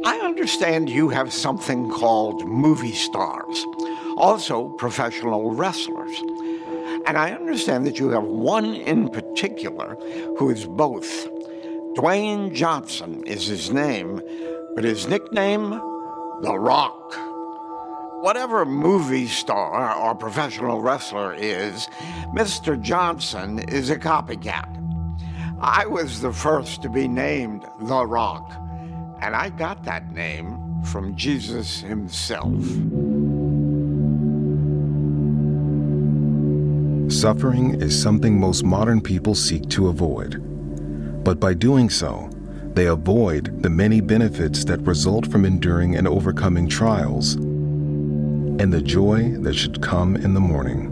I understand you have something called movie stars, also professional wrestlers. And I understand that you have one in particular who is both. Dwayne Johnson is his name, but his nickname, The Rock. Whatever movie star or professional wrestler is, Mr. Johnson is a copycat. I was the first to be named The Rock, and I got that name from Jesus himself. Suffering is something most modern people seek to avoid. But by doing so, they avoid the many benefits that result from enduring and overcoming trials, and the joy that should come in the morning.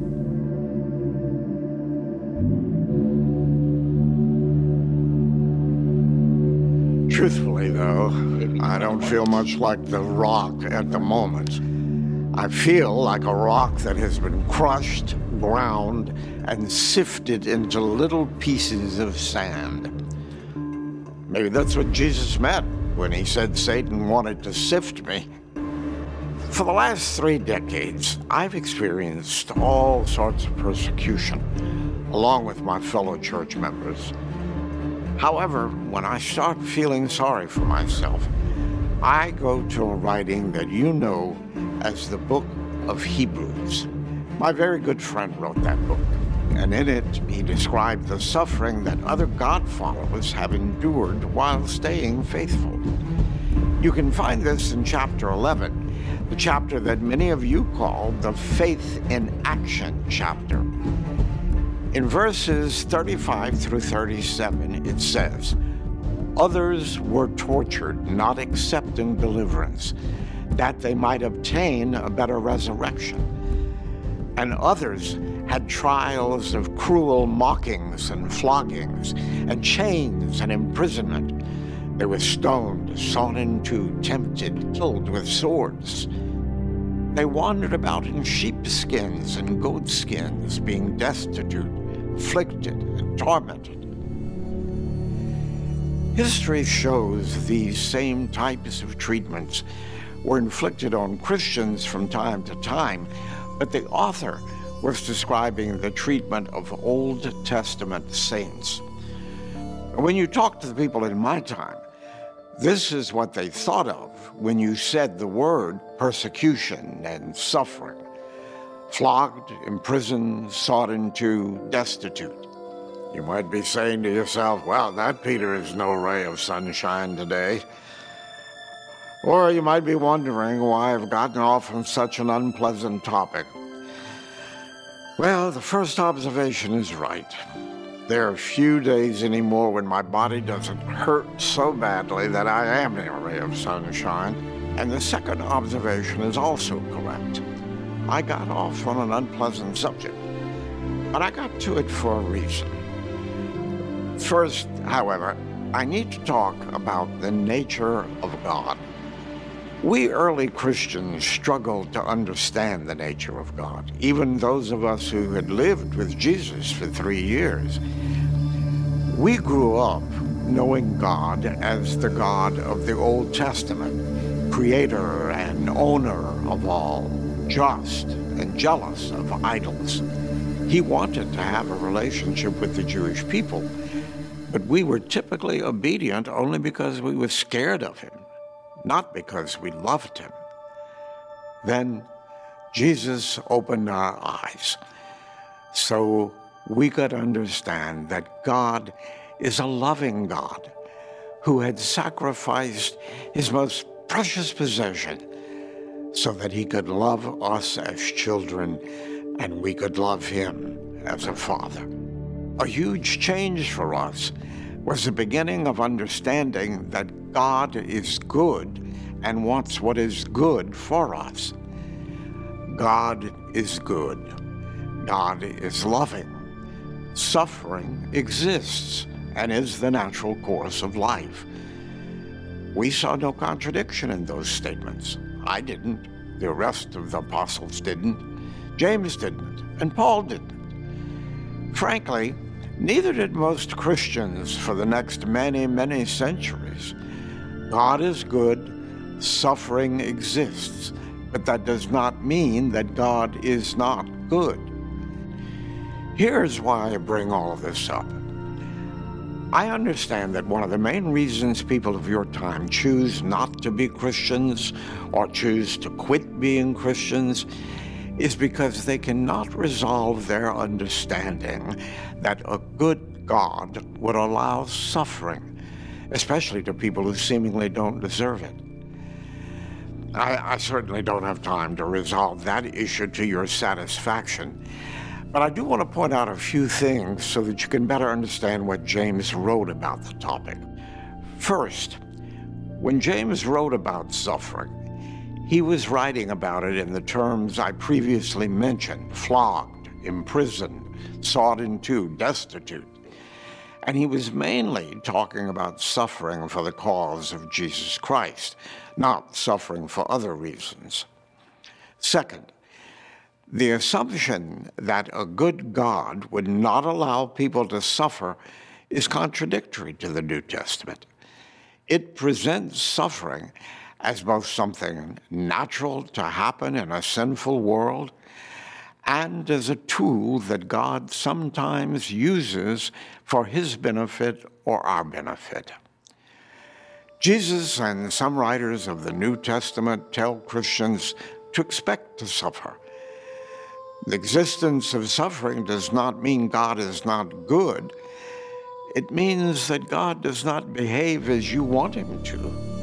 Truthfully, though, I don't feel much like The Rock at the moment. I feel like a rock that has been crushed, ground, and sifted into little pieces of sand. Maybe that's what Jesus meant when he said Satan wanted to sift me. For the last 3 decades, I've experienced all sorts of persecution, along with my fellow church members. However, when I start feeling sorry for myself, I go to a writing that you know as the Book of Hebrews. My very good friend wrote that book, and in it he described the suffering that other God followers have endured while staying faithful. You can find this in chapter 11, the chapter that many of you call the Faith in Action chapter. In verses 35 through 37, it says, "Others were tortured, not accepting deliverance, that they might obtain a better resurrection. And others had trials of cruel mockings and floggings, and chains and imprisonment. They were stoned, sawn in two, tempted, killed with swords. They wandered about in sheepskins and goatskins, being destitute, afflicted, and tormented." History shows these same types of treatments were inflicted on Christians from time to time, but the author was describing the treatment of Old Testament saints. When you talk to the people in my time, this is what they thought of when you said the word persecution and suffering. Flogged, imprisoned, sawed in two, destitute. You might be saying to yourself, well, that Peter is no ray of sunshine today. Or you might be wondering why I've gotten off on such an unpleasant topic. Well, the first observation is right. There are few days anymore when my body doesn't hurt so badly that I am a ray of sunshine. And the second observation is also correct. I got off on an unpleasant subject, but I got to it for a reason. First, however, I need to talk about the nature of God. We early Christians struggled to understand the nature of God, even those of us who had lived with Jesus for 3 years. We grew up knowing God as the God of the Old Testament, creator and owner of all, just and jealous of idols. He wanted to have a relationship with the Jewish people, but we were typically obedient only because we were scared of him, not because we loved him. Then Jesus opened our eyes so we could understand that God is a loving God who had sacrificed his most precious possession so that he could love us as children and we could love him as a father. A huge change for us was the beginning of understanding that God is good and wants what is good for us. God is good. God is loving. Suffering exists and is the natural course of life. We saw no contradiction in those statements. I didn't. The rest of the apostles didn't. James didn't. And Paul didn't. Frankly, neither did most Christians for the next many, many centuries. God is good. Suffering exists, but that does not mean that God is not good. Here's why I bring all of this up. I understand that one of the main reasons people of your time choose not to be Christians or choose to quit being Christians is because they cannot resolve their understanding that a good God would allow suffering, especially to people who seemingly don't deserve it. I certainly don't have time to resolve that issue to your satisfaction, but I do want to point out a few things so that you can better understand what James wrote about the topic. First, when James wrote about suffering, he was writing about it in the terms I previously mentioned: flogged, imprisoned, sawed in two, destitute. And he was mainly talking about suffering for the cause of Jesus Christ, not suffering for other reasons. Second, the assumption that a good God would not allow people to suffer is contradictory to the New Testament. It presents suffering as both something natural to happen in a sinful world and as a tool that God sometimes uses for his benefit or our benefit. Jesus and some writers of the New Testament tell Christians to expect to suffer. The existence of suffering does not mean God is not good. It means that God does not behave as you want him to.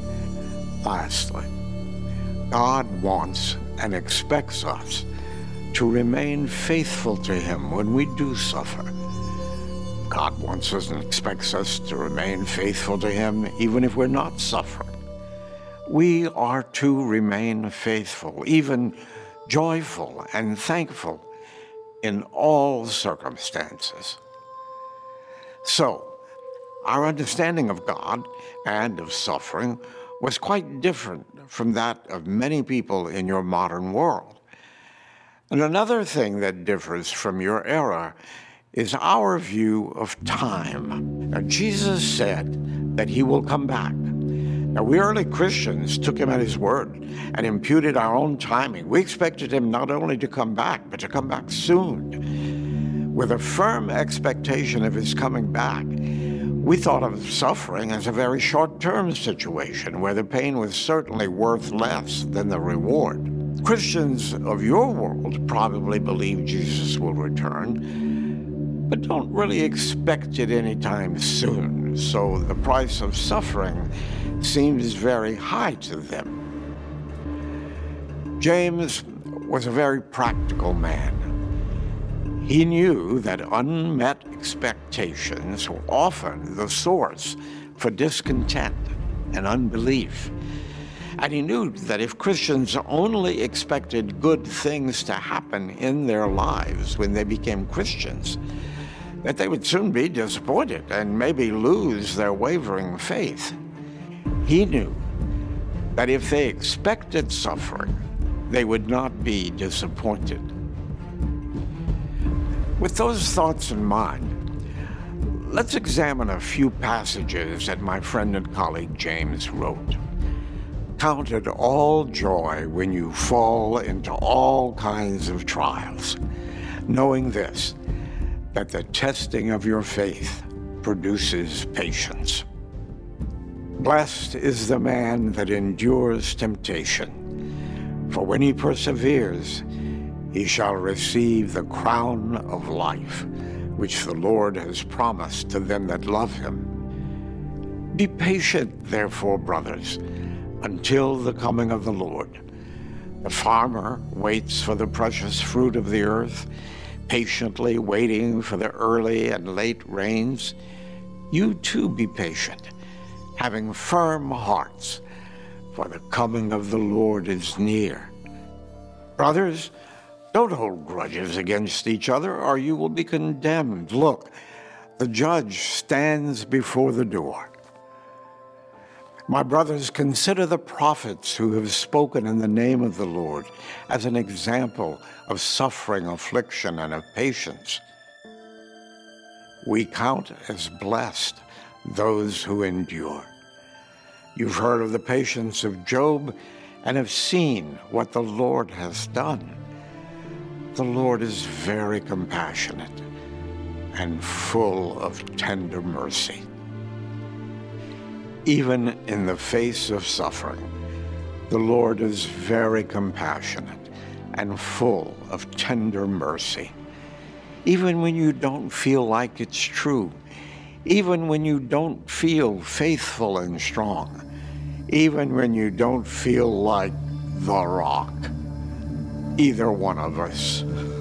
Lastly, God wants and expects us to remain faithful to him when we do suffer. God wants us and expects us to remain faithful to him even if we're not suffering. We are to remain faithful, even joyful and thankful in all circumstances. So, our understanding of God and of suffering was quite different from that of many people in your modern world. And another thing that differs from your era is our view of time. Now, Jesus said that he will come back. Now, we early Christians took him at his word and imputed our own timing. We expected him not only to come back, but to come back soon. With a firm expectation of his coming back, we thought of suffering as a very short-term situation where the pain was certainly worth less than the reward. Christians of your world probably believe Jesus will return, but don't really expect it anytime soon, so the price of suffering seems very high to them. James was a very practical man. He knew that unmet expectations were often the source for discontent and unbelief. And he knew that if Christians only expected good things to happen in their lives when they became Christians, that they would soon be disappointed and maybe lose their wavering faith. He knew that if they expected suffering, they would not be disappointed. With those thoughts in mind, let's examine a few passages that my friend and colleague James wrote. Count it all joy when you fall into all kinds of trials, knowing this, that the testing of your faith produces patience. Blessed is the man that endures temptation, for when he perseveres, he shall receive the crown of life, which the Lord has promised to them that love him. Be patient, therefore, brothers, until the coming of the Lord. The farmer waits for the precious fruit of the earth, patiently waiting for the early and late rains. You too be patient, having firm hearts, for the coming of the Lord is near. Brothers, don't hold grudges against each other, or you will be condemned. Look, the judge stands before the door. My brothers, consider the prophets who have spoken in the name of the Lord as an example of suffering, affliction, and of patience. We count as blessed those who endure. You've heard of the patience of Job and have seen what the Lord has done. The Lord is very compassionate and full of tender mercy. Even in the face of suffering, the Lord is very compassionate and full of tender mercy. Even when you don't feel like it's true, even when you don't feel faithful and strong, even when you don't feel like the Rock, either one of us.